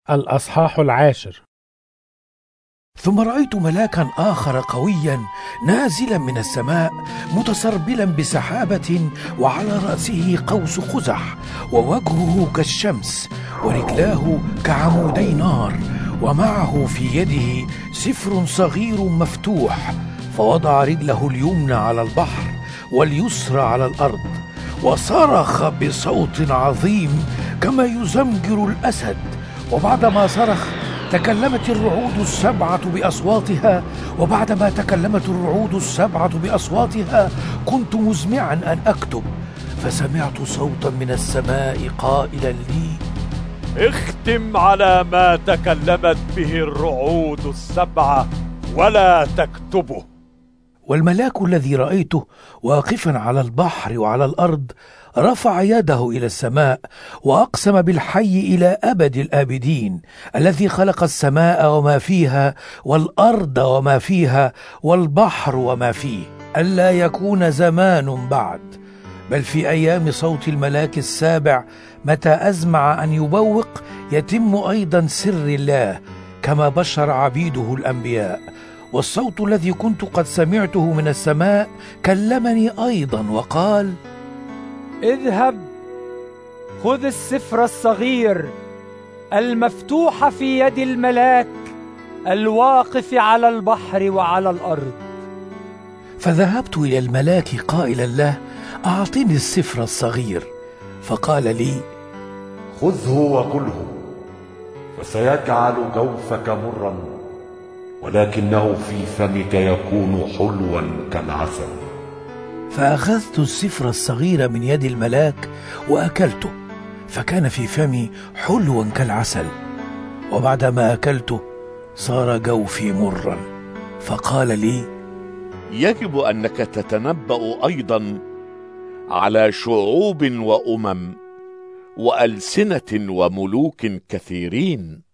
الأصحاح 10. ثم رأيت ملاكا آخر قويا نازلا من السماء متسربلا بسحابة، وعلى رأسه قوس قزح، ووجهه كالشمس، ورجلاه كعمودي نار، ومعه في يده سفر صغير مفتوح، فوضع رجله اليمنى على البحر واليسرى على الأرض، وصرخ بصوت عظيم كما يزمجر الأسد. وبعدما صرخ تكلمت الرعود السبعة بأصواتها، وبعدما تكلمت الرعود السبعة بأصواتها كنت مزمعا أن أكتب، فسمعت صوتا من السماء قائلا لي: اختم على ما تكلمت به الرعود السبعة ولا تكتبه. والملاك الذي رأيته واقفا على البحر وعلى الأرض رفع يده إلى السماء وأقسم بالحي إلى أبد الآبدين، الذي خلق السماء وما فيها والأرض وما فيها والبحر وما فيه، ألا يكون زمان بعد، بل في أيام صوت الملاك السابع متى أزمع أن يبوق يتم أيضا سر الله كما بشر عبيده الأنبياء. والصوت الذي كنت قد سمعته من السماء كلمني أيضا وقال: اذهب، خذ السفر الصغير المفتوح في يد الملاك الواقف على البحر وعلى الأرض. فذهبت إلى الملاك قائلا له: أعطني السفر الصغير. فقال لي: خذه وكله، فسيجعل جوفك مرا، ولكنه في فمك يكون حلوا كالعسل. فأخذت السفر الصغير من يد الملاك وأكلته، فكان في فمي حلوا كالعسل، وبعدما أكلته صار جوفي مرا. فقال لي: يجب أنك تتنبأ أيضا على شعوب وأمم وألسنة وملوك كثيرين.